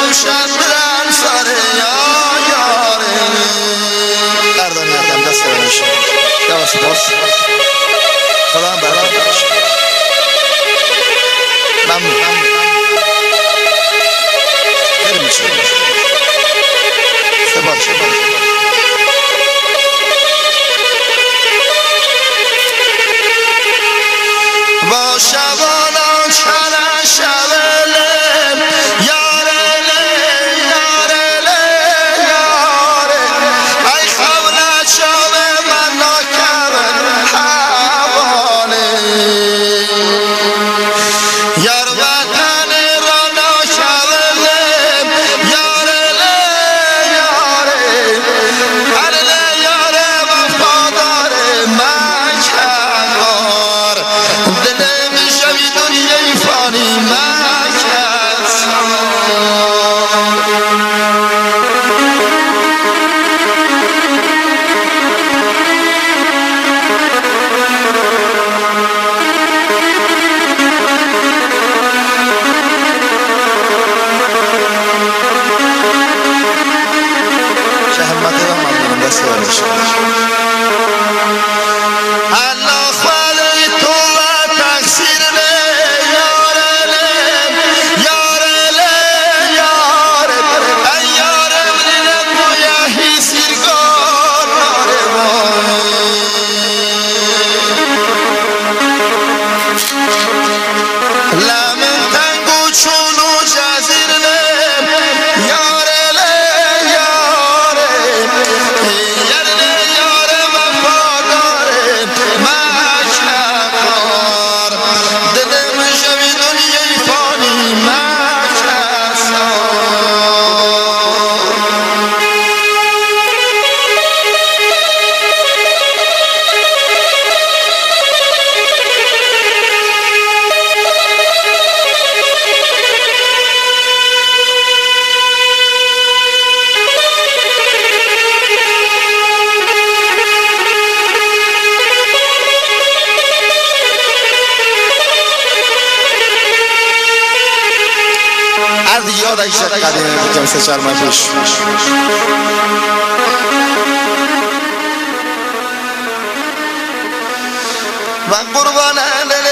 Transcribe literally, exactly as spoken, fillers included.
بفروشد برن سر یا یاره قردانی هردم دست برنشم دوا سپاس خدا هم برکت بخشه ممنون خیلی مشکل سپاس با شبانان چنه شبله یاره له یاره له یاره ای خبله چاوه من ناکبن حواله یار وطن را ناکبله یاره له یاره اره له یاره وفاداره من کردار دل میشوی دنیای فانی من کسان چه همتی و ممنونم دست برنشم الله خالی تو و تقصیر له یاره له یاره له یاره ای یاره بلیده مویه حیسیرگار ناره بای لمن تنگو چونو جزیر له یاره له یاره یاره له یاره وفاداره مکبار دلم شوی دنیای فانی مکسان از یاد ایشت قدیمه بودم سه چهار ماه پیش و قربان دل